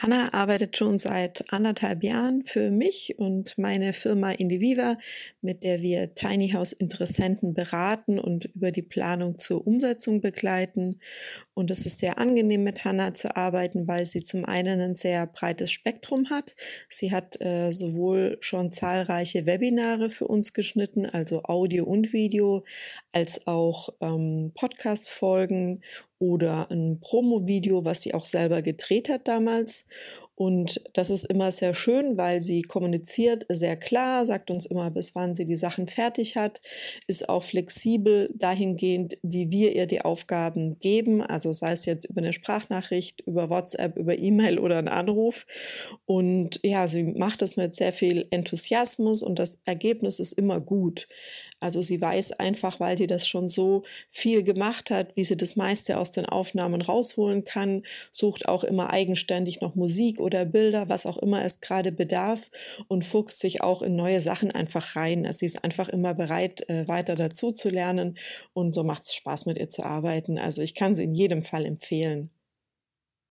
Hanna arbeitet schon seit 1,5 Jahren für mich und meine Firma Indiviva, mit der wir Tiny House Interessenten beraten und über die Planung zur Umsetzung begleiten. Und es ist sehr angenehm, mit Hanna zu arbeiten, weil sie zum einen ein sehr breites Spektrum hat. Sie hat sowohl schon zahlreiche Webinare für uns geschnitten, also Audio und Video, als auch Podcast-Folgen oder ein Promo-Video, was sie auch selber gedreht hat damals. Und das ist immer sehr schön, weil sie kommuniziert sehr klar, sagt uns immer, bis wann sie die Sachen fertig hat, ist auch flexibel dahingehend, wie wir ihr die Aufgaben geben, also sei es jetzt über eine Sprachnachricht, über WhatsApp, über E-Mail oder einen Anruf. Und ja, sie macht das mit sehr viel Enthusiasmus und das Ergebnis ist immer gut. Also sie weiß einfach, weil sie das schon so viel gemacht hat, wie sie das meiste aus den Aufnahmen rausholen kann, sucht auch immer eigenständig noch Musik oder Bilder, was auch immer es gerade bedarf und fuchst sich auch in neue Sachen einfach rein. Also sie ist einfach immer bereit, weiter dazu zu lernen und so macht es Spaß, mit ihr zu arbeiten. Also ich kann sie in jedem Fall empfehlen.